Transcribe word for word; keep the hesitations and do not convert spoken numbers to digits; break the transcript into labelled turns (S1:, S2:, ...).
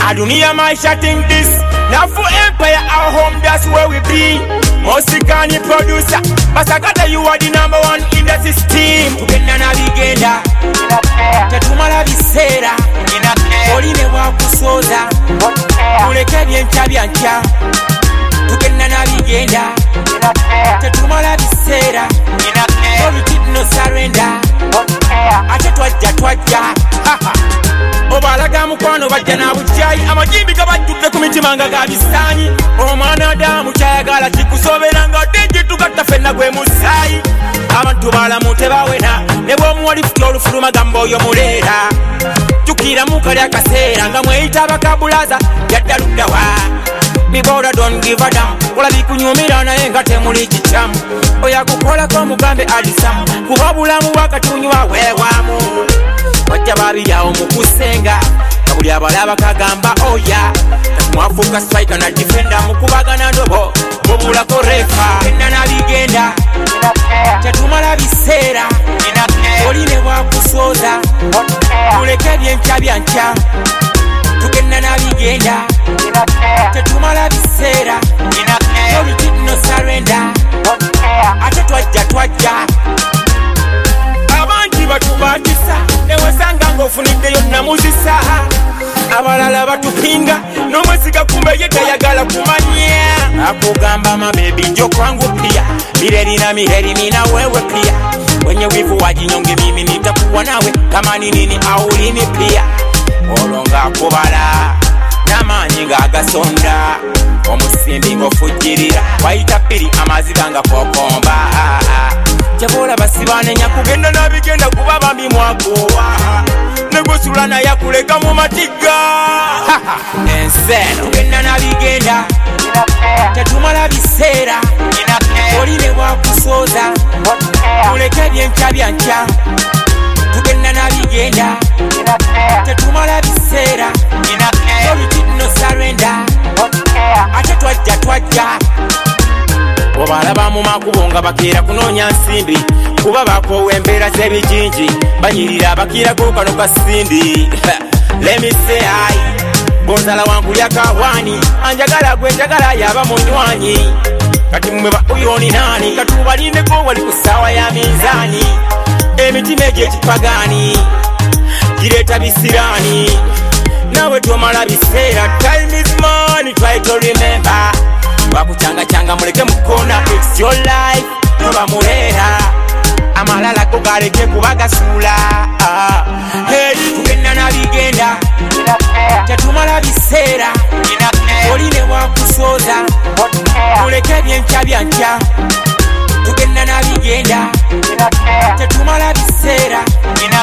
S1: Adunia maisha think this. Now for Empire, our home, that's where we be. Mosikani producer, Basakata, you are the number one in the system. Tugenda na bigenda, tetumala bisera, oline wakusoza, tuleke byenkya byankya. Tugenda na bigenda, tetumala bisera, so we did no surrender. Ate twajja twajja, obalaga mukwano bajja na bujayi amajimbi gabajjudde ku mitima nga gabisaanyi. Omwana Adamu kyayagala kikusobera nga dejje tugatta fenna gwe musaayi. Abantu balamu tebawena ne bw'omuwali futi olufuluma gamba oyo muleera. Jjukira mu kali akaseera nga mweyita abakabulaza yadda luddawa. Biboda don't give a damn. Olabi kunyumira naye nga temuli kikyamu. Oyakukolako mugambe alisamu kuba bulamu wakatunywa weewaamu. Wajja babiryawo mu kusenga nga buli abalaba kagamba oya. Mwafuuka striker na defender mu kubagana ndobo mubulako refa. Tugenda na bigenda tetumala biseera oline bwakusooza tuleke byenkya byankya. Tugenda na bigenda tetumala biseera so we did no surrender. Ate twajja twajja abangi batubatisa newesanga ng'ofuniddeyo namuzisa. Abalala batupinga n'omwesiga kumbe ye tayagala kumanya. Akugamba mabebi njo kwangu pia mireri na mireri mina wewe pia. Wenye wivu wajinyonge mimi nitakuwa nawe kama ni nini au lini pia. Olonga kubala n'amaanyi ng'agasonda omusimbi ng'ofujjirira wayita ppiri amazzi ganga kokomba. Jabola basibanenya kugenda na bigenda kuba bambi mwagowa negosula na yakuleka mu matiga. Enseno tugenda na bigenda tetumala biseera oline bwakusooza tuleke byenkya byankya. Tugenda na bigenda tetumala biseera so we did no surrender. Ate twajja twajja obalaba mu makubo nga bakeera kunoonya nsimbi kuba bakoowa embeera z'ebijinji banyirira abakiirako kano kasindi. Let me say hi bonzala wangu yakawani anjagala gwe njagala yaba munywanyi kati mmwe ba uyoni nani katubalindeko wali ku ssaawa ya minzaani. Emitima egy'ekipagaani gireeta bisiraani nawe tomala biseera. Time is money, try to remember. Wakuchanga changa muleke mukona, it's your life toba muleera. Amalala go galeke kubagasula. Hey, tugenda na bigenda tetumala biseera oline wakusooza tuleke byenkya byankya. Tugenda na bigenda tetumala biseera